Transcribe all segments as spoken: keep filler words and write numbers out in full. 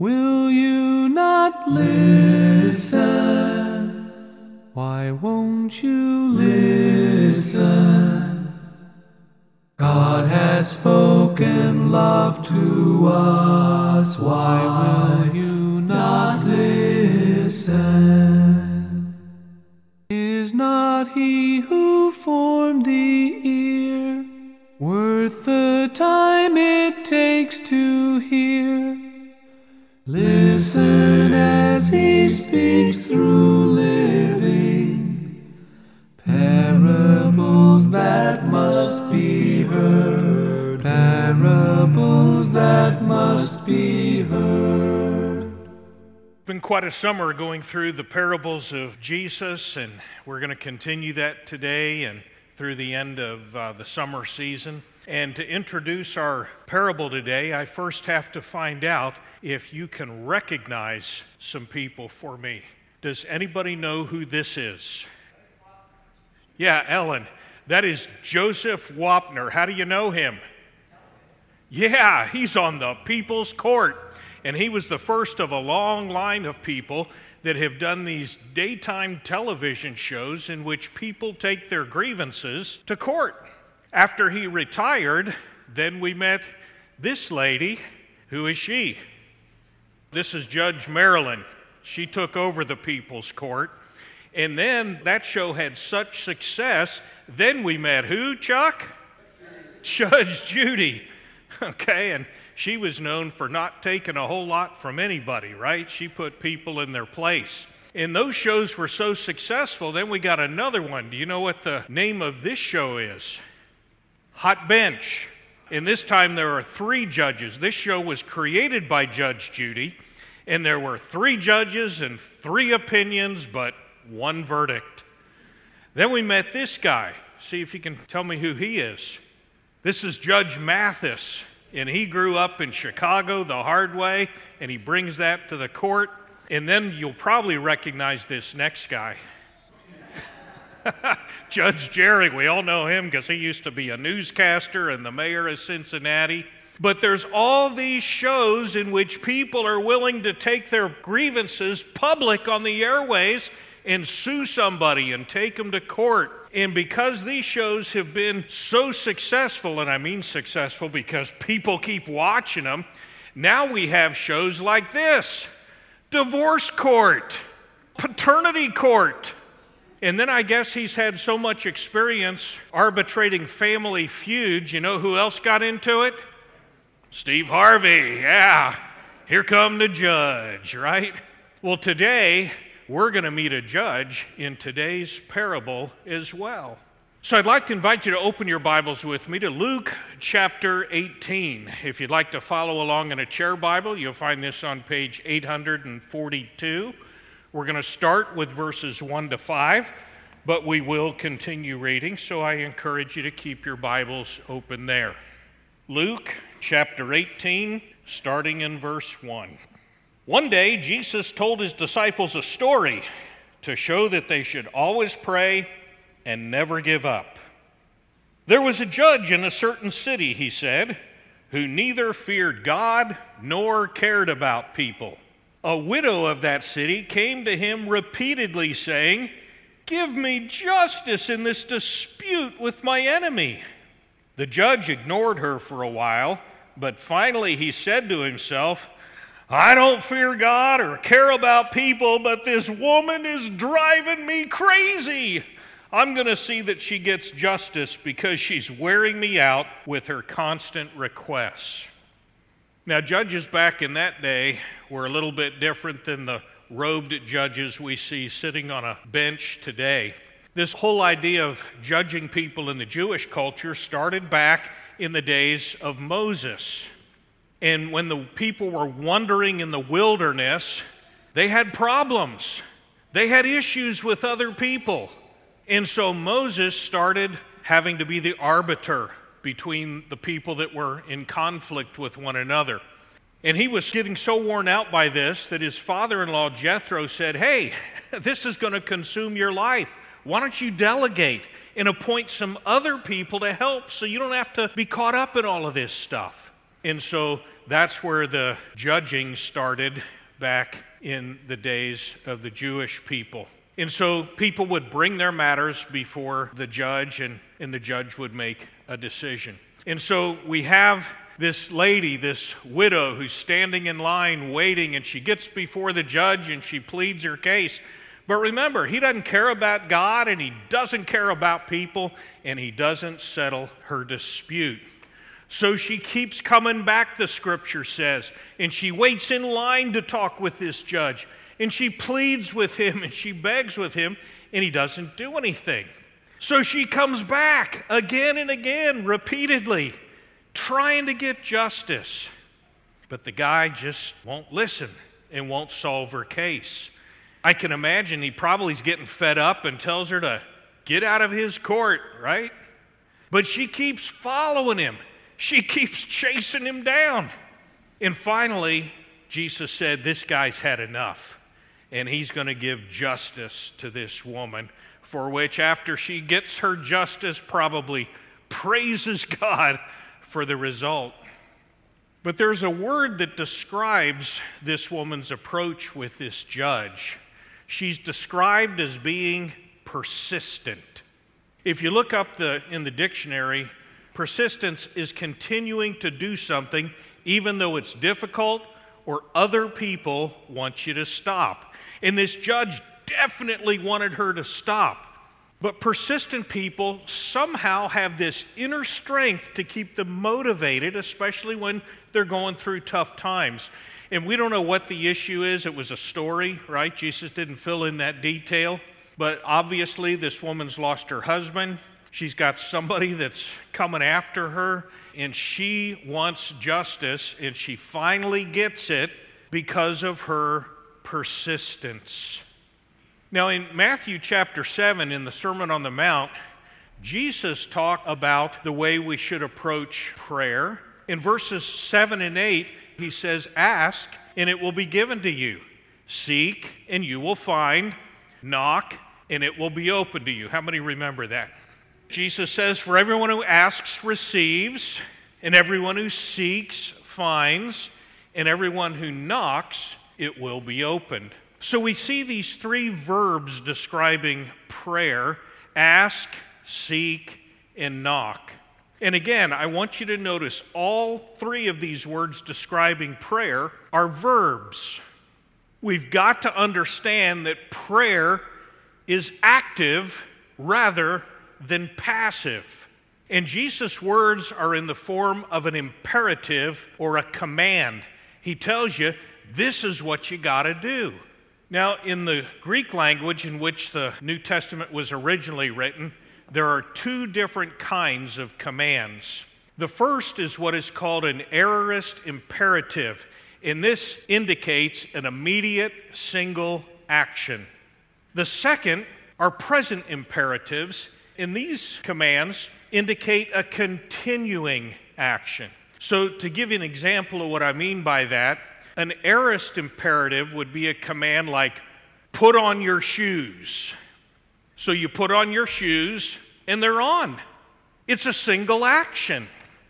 Will you not listen? Why won't you listen? God has spoken love to us. Why will you not listen? Is not he who formed the ear worth the time it takes to hear? Listen as he speaks through living parables that must be heard, parables that must be heard. It's been quite a summer going through the parables of Jesus, and we're going to continue that today and through the end of uh, the summer season. And to introduce our parable today, I first have to find out if you can recognize some people for me. Does anybody know who this is? Yeah, Ellen. That is Joseph Wapner. How do you know him? Yeah, he's on the People's Court. And he was the first of a long line of people that have done these daytime television shows in which people take their grievances to court. After he retired, then we met this lady. Who is she? This is Judge Marilyn. She took over the People's Court. And then that show had such success, then we met who, Chuck? Judge Judy. Okay, and she was known for not taking a whole lot from anybody, right? She put people in their place. And those shows were so successful, then we got another one. Do you know what the name of this show is? Hot Bench. And this time there are three judges. This show was created by Judge Judy, and there were three judges and three opinions, but one verdict. Then we met this guy. See if you can tell me who he is. This is Judge Mathis, and he grew up in Chicago the hard way, and he brings that to the court. And then you'll probably recognize this next guy. Judge Jerry, we all know him because he used to be a newscaster and the mayor of Cincinnati. But there's all these shows in which people are willing to take their grievances public on the airways and sue somebody and take them to court. And because these shows have been so successful, and I mean successful because people keep watching them, now we have shows like this: Divorce Court, Paternity Court. And then I guess he's had so much experience arbitrating family feuds. You know who else got into it? Steve Harvey. Yeah, here come the judge, right? Well, today we're going to meet a judge in today's parable as well. So I'd like to invite you to open your Bibles with me to Luke chapter eighteen. If you'd like to follow along in a chair Bible, you'll find this on page eight hundred forty-two. We're going to start with verses one to five, but we will continue reading, so I encourage you to keep your Bibles open there. Luke chapter eighteen, starting in verse one. One day, Jesus told his disciples a story to show that they should always pray and never give up. There was a judge in a certain city, he said, who neither feared God nor cared about people. A widow of that city came to him repeatedly saying, "Give me justice in this dispute with my enemy." The judge ignored her for a while, but finally he said to himself, "I don't fear God or care about people, but this woman is driving me crazy. I'm going to see that she gets justice because she's wearing me out with her constant requests." Now, judges back in that day were a little bit different than the robed judges we see sitting on a bench today. This whole idea of judging people in the Jewish culture started back in the days of Moses. And when the people were wandering in the wilderness, they had problems. They had issues with other people. And so Moses started having to be the arbiter between the people that were in conflict with one another. And he was getting so worn out by this that his father-in-law Jethro said, "Hey, this is going to consume your life. Why don't you delegate and appoint some other people to help so you don't have to be caught up in all of this stuff?" And so that's where the judging started back in the days of the Jewish people. And so people would bring their matters before the judge, and, and the judge would make a decision. And so we have this lady, this widow, who's standing in line waiting, and she gets before the judge and she pleads her case. But remember, he doesn't care about God, and he doesn't care about people, and he doesn't settle her dispute. So she keeps coming back, the scripture says, and she waits in line to talk with this judge, and she pleads with him, and she begs with him, and he doesn't do anything. So she comes back again and again, repeatedly, trying to get justice. But the guy just won't listen and won't solve her case. I can imagine he probably is getting fed up and tells her to get out of his court, right? But she keeps following him. She keeps chasing him down. And finally, Jesus said, this guy's had enough. And he's going to give justice to this woman, for which after she gets her justice, probably praises God for the result. But there's a word that describes this woman's approach with this judge. She's described as being persistent. If you look up the in the dictionary, persistence is continuing to do something even though it's difficult or other people want you to stop. And this judge definitely wanted her to stop. But persistent people somehow have this inner strength to keep them motivated, especially when they're going through tough times. And we don't know what the issue is. It was a story, right? Jesus didn't fill in that detail. But obviously, this woman's lost her husband. She's got somebody that's coming after her, and she wants justice, and she finally gets it because of her persistence. Now, in Matthew chapter seven, in the Sermon on the Mount, Jesus talked about the way we should approach prayer. In verses seven and eight, he says, ask, and it will be given to you. Seek, and you will find. Knock, and it will be open to you. How many remember that? Jesus says, for everyone who asks receives, and everyone who seeks finds, and everyone who knocks, it will be opened. So we see these three verbs describing prayer: ask, seek, and knock. And again, I want you to notice all three of these words describing prayer are verbs. We've got to understand that prayer is active rather than passive. And Jesus' words are in the form of an imperative or a command. He tells you, this is what you got to do. Now, in the Greek language in which the New Testament was originally written, there are two different kinds of commands. The first is what is called an aorist imperative, and this indicates an immediate single action. The second are present imperatives, and these commands indicate a continuing action. So to give you an example of what I mean by that, an aorist imperative would be a command like, put on your shoes. So you put on your shoes, and they're on. It's a single action.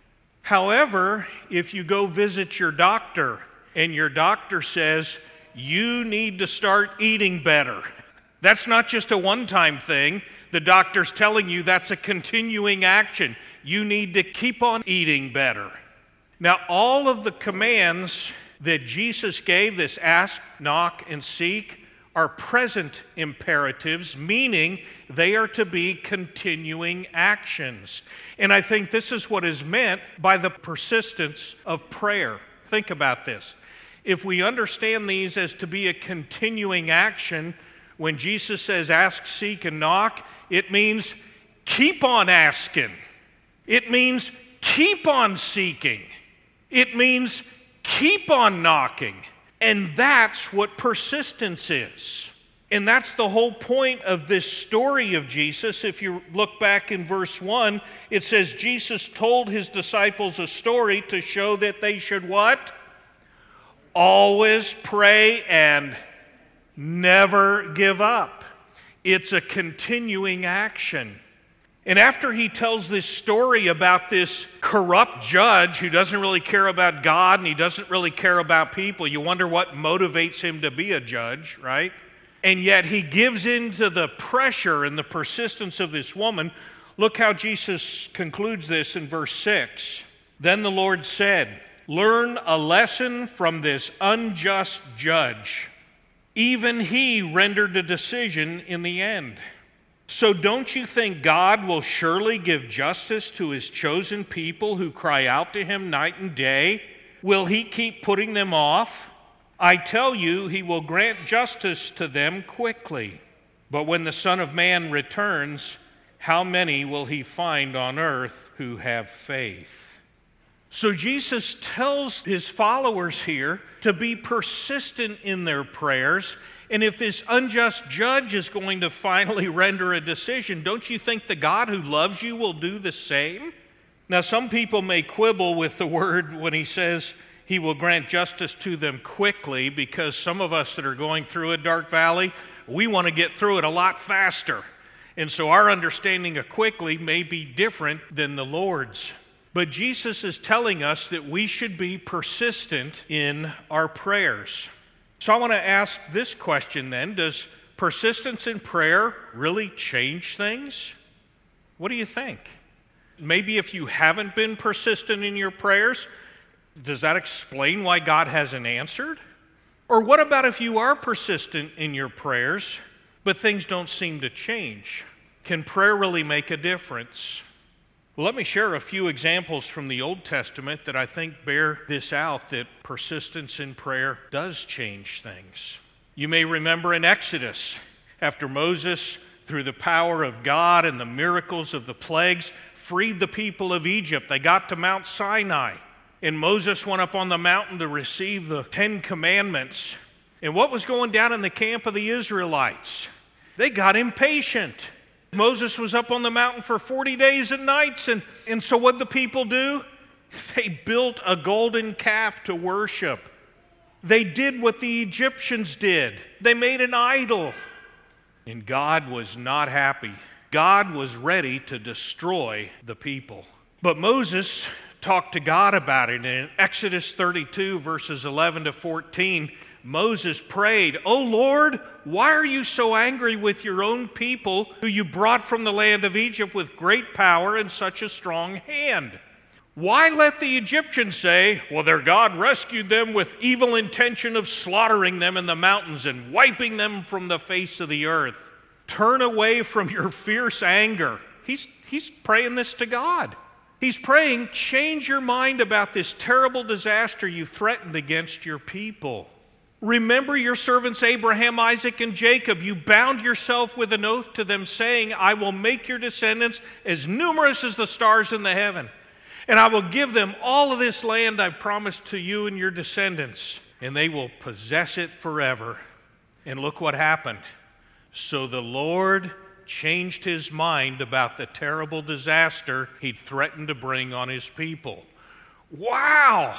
However, if you go visit your doctor, and your doctor says, you need to start eating better, that's not just a one-time thing. The doctor's telling you that's a continuing action. You need to keep on eating better. Now, all of the commands that Jesus gave, this ask, knock, and seek, are present imperatives, meaning they are to be continuing actions. And I think this is what is meant by the persistence of prayer. Think about this. If we understand these as to be a continuing action, when Jesus says ask, seek, and knock, it means keep on asking. It means keep on seeking. It means keep on knocking. And that's what persistence is. And that's the whole point of this story of Jesus. If you look back in verse one, it says Jesus told his disciples a story to show that they should what? Always pray and never give up. It's a continuing action. And after he tells this story about this corrupt judge who doesn't really care about God and he doesn't really care about people, you wonder what motivates him to be a judge, right? And yet he gives in to the pressure and the persistence of this woman. Look how Jesus concludes this in verse six. Then the Lord said, "Learn a lesson from this unjust judge. Even he rendered a decision in the end. So don't you think God will surely give justice to his chosen people who cry out to him night and day? Will he keep putting them off? I tell you, he will grant justice to them quickly. But when the Son of Man returns, how many will he find on earth who have faith?" So Jesus tells his followers here to be persistent in their prayers. And if this unjust judge is going to finally render a decision, don't you think the God who loves you will do the same? Now, some people may quibble with the word when he says he will grant justice to them quickly, because some of us that are going through a dark valley, we want to get through it a lot faster. And so our understanding of quickly may be different than the Lord's. But Jesus is telling us that we should be persistent in our prayers. So I want to ask this question then: does persistence in prayer really change things? What do you think? Maybe if you haven't been persistent in your prayers, does that explain why God hasn't answered? Or what about if you are persistent in your prayers, but things don't seem to change? Can prayer really make a difference? Well, let me share a few examples from the Old Testament that I think bear this out, that persistence in prayer does change things. You may remember in Exodus, after Moses, through the power of God and the miracles of the plagues, freed the people of Egypt. They got to Mount Sinai, and Moses went up on the mountain to receive the Ten Commandments. And what was going down in the camp of the Israelites? They got impatient. Moses was up on the mountain for forty days and nights, and, and so what did the people do? They built a golden calf to worship. They did what the Egyptians did. They made an idol. And God was not happy. God was ready to destroy the people. But Moses talked to God about it. And in Exodus thirty-two, verses eleven to fourteen, Moses prayed, "O Lord, why are you so angry with your own people who you brought from the land of Egypt with great power and such a strong hand? Why let the Egyptians say, well, their God rescued them with evil intention of slaughtering them in the mountains and wiping them from the face of the earth? Turn away from your fierce anger." He's, he's praying this to God. He's praying, change your mind about this terrible disaster you threatened against your people. Remember your servants Abraham, Isaac, and Jacob. You bound yourself with an oath to them, saying, I will make your descendants as numerous as the stars in the heaven, and I will give them all of this land I've promised to you and your descendants, and they will possess it forever. And look what happened. So the Lord changed his mind about the terrible disaster he'd threatened to bring on his people. Wow!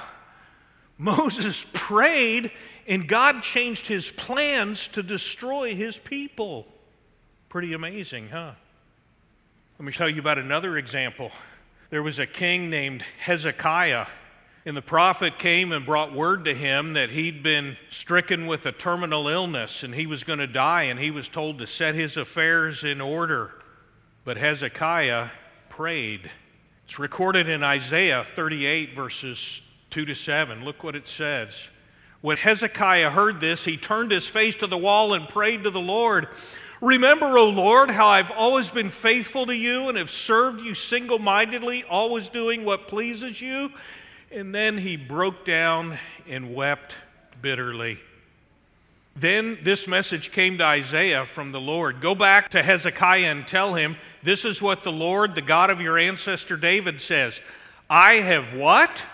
Moses prayed, and God changed his plans to destroy his people. Pretty amazing, huh? Let me tell you about another example. There was a king named Hezekiah, and the prophet came and brought word to him that he'd been stricken with a terminal illness, and he was going to die, and he was told to set his affairs in order. But Hezekiah prayed. It's recorded in Isaiah thirty-eight, verses two to seven. Look what it says. When Hezekiah heard this, he turned his face to the wall and prayed to the Lord. Remember, O Lord, how I've always been faithful to you and have served you single-mindedly, always doing what pleases you. And then he broke down and wept bitterly. Then this message came to Isaiah from the Lord. Go back to Hezekiah and tell him, this is what the Lord, the God of your ancestor David says. I have what?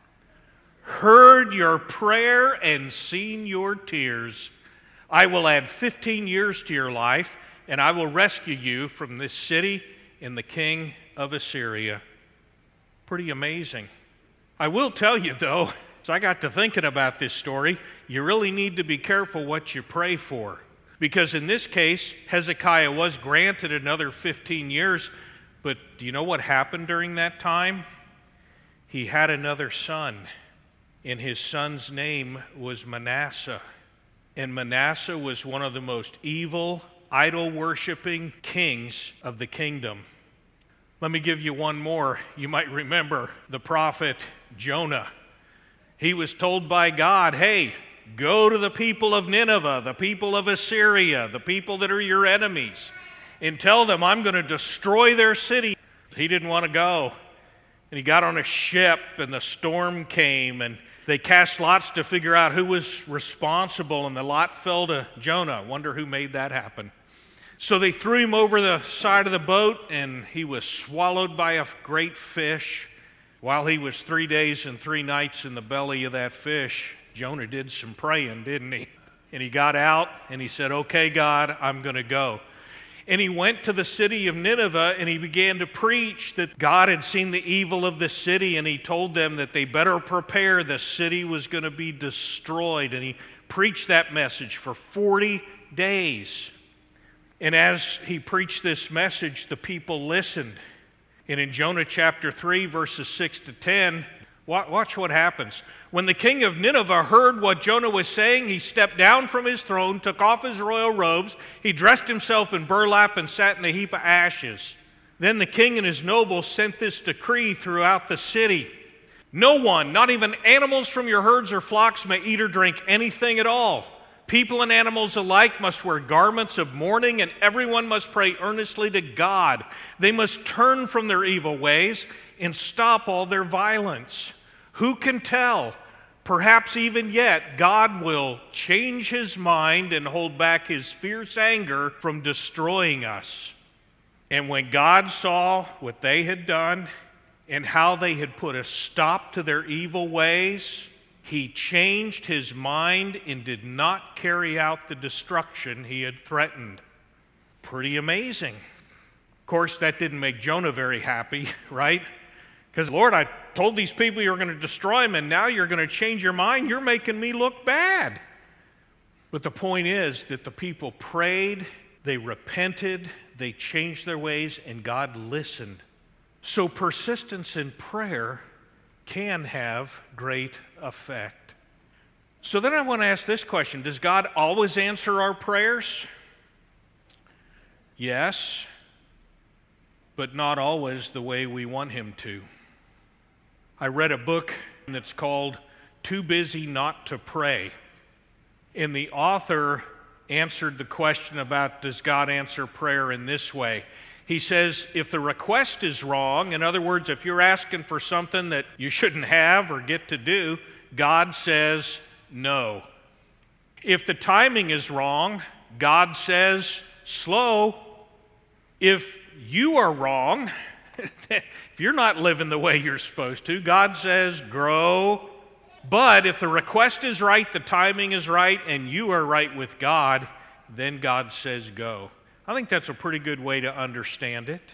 Heard your prayer and seen your tears. I will add fifteen years to your life, and I will rescue you from this city and the king of Assyria. Pretty amazing. I will tell you, though, as I got to thinking about this story, you really need to be careful what you pray for. Because in this case, Hezekiah was granted another fifteen years, But do you know what happened during that time? He had another son, and his son's name was Manasseh. And Manasseh was one of the most evil, idol-worshiping kings of the kingdom. Let me give you one more. You might remember the prophet Jonah. He was told by God, hey, go to the people of Nineveh, the people of Assyria, the people that are your enemies, and tell them I'm going to destroy their city. He didn't want to go. And he got on a ship, and the storm came, and they cast lots to figure out who was responsible, and the lot fell to Jonah. Wonder who made that happen. So they threw him over the side of the boat, and he was swallowed by a great fish. While he was three days and three nights in the belly of that fish, Jonah did some praying, didn't he? And he got out, and he said, okay, God, I'm going to go. And he went to the city of Nineveh, and he began to preach that God had seen the evil of the city, and he told them that they better prepare. The city was going to be destroyed. And he preached that message for forty days. And as he preached this message, the people listened. And in Jonah chapter three, verses six to ten, watch what happens. When the king of Nineveh heard what Jonah was saying, he stepped down from his throne, took off his royal robes, he dressed himself in burlap and sat in a heap of ashes. Then the king and his nobles sent this decree throughout the city. No one, not even animals from your herds or flocks, may eat or drink anything at all. People and animals alike must wear garments of mourning, and everyone must pray earnestly to God. They must turn from their evil ways and stop all their violence. Who can tell? Perhaps even yet, God will change his mind and hold back his fierce anger from destroying us. And when God saw what they had done and how they had put a stop to their evil ways, he changed his mind and did not carry out the destruction he had threatened. Pretty amazing. Of course, that didn't make Jonah very happy, right? Because, Lord, I told these people you were going to destroy them, and now you're going to change your mind. You're making me look bad. But the point is that the people prayed, they repented, they changed their ways, and God listened. So persistence in prayer can have great effect. So then I want to ask this question. Does God always answer our prayers? Yes, but not always the way we want him to. I read a book that's called Too Busy Not to Pray. And the author answered the question about does God answer prayer in this way. He says if the request is wrong, in other words, if you're asking for something that you shouldn't have or get to do, God says no. If the timing is wrong, God says slow. If you are wrong, if you're not living the way you're supposed to, God says grow. But if the request is right, the timing is right, and you are right with God, then God says go. I think that's a pretty good way to understand it.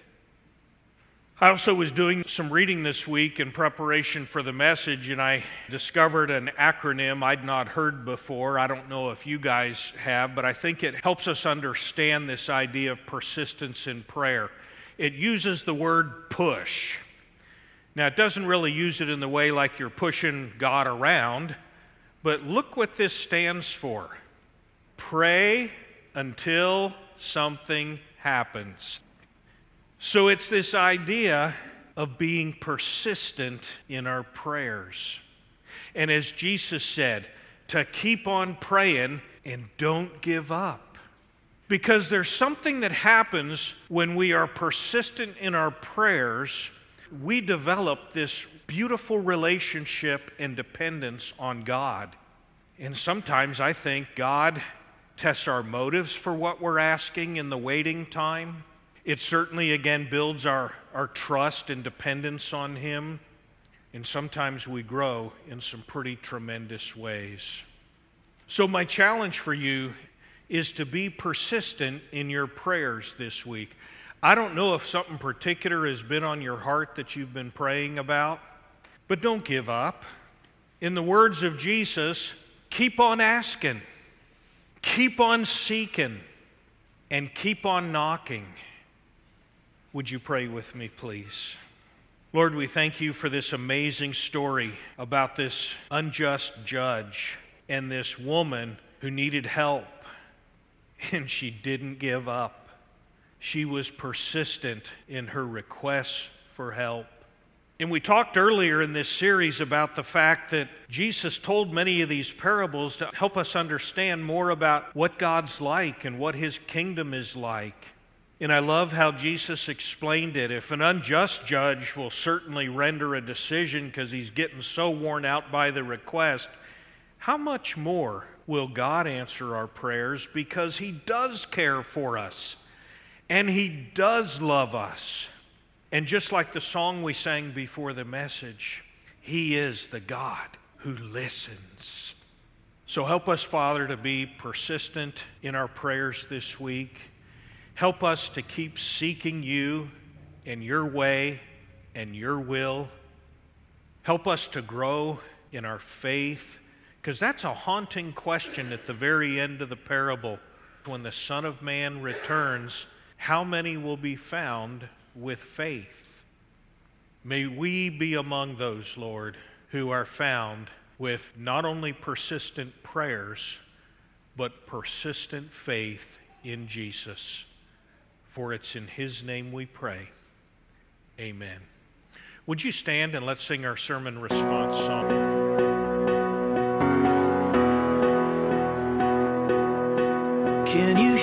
I also was doing some reading this week in preparation for the message, and I discovered an acronym I'd not heard before. I don't know if you guys have, but I think it helps us understand this idea of persistence in prayer. It uses the word push. Now, it doesn't really use it in the way like you're pushing God around, but look what this stands for. Pray until something happens. So it's this idea of being persistent in our prayers. And as Jesus said, to keep on praying and don't give up. Because there's something that happens when we are persistent in our prayers. We develop this beautiful relationship and dependence on God. And sometimes I think God tests our motives for what we're asking in the waiting time. It certainly, again, builds our, our trust and dependence on him. And sometimes we grow in some pretty tremendous ways. So my challenge for you is to be persistent in your prayers this week. I don't know if something particular has been on your heart that you've been praying about, but don't give up. In the words of Jesus, keep on asking, keep on seeking, and keep on knocking. Would you pray with me, please? Lord, we thank you for this amazing story about this unjust judge and this woman who needed help, and she didn't give up. She was persistent in her requests for help. And we talked earlier in this series about the fact that Jesus told many of these parables to help us understand more about what God's like and what His kingdom is like. And I love how Jesus explained it. If an unjust judge will certainly render a decision because he's getting so worn out by the request, how much more will God answer our prayers because He does care for us and He does love us. And just like the song we sang before the message, He is the God who listens. So help us, Father, to be persistent in our prayers this week. Help us to keep seeking You and Your way and Your will. Help us to grow in our faith, because that's a haunting question at the very end of the parable. When the Son of Man returns, how many will be found with faith? May we be among those, Lord, who are found with not only persistent prayers, but persistent faith in Jesus. For it's in His name we pray. Amen. Would you stand and let's sing our sermon response song? Can you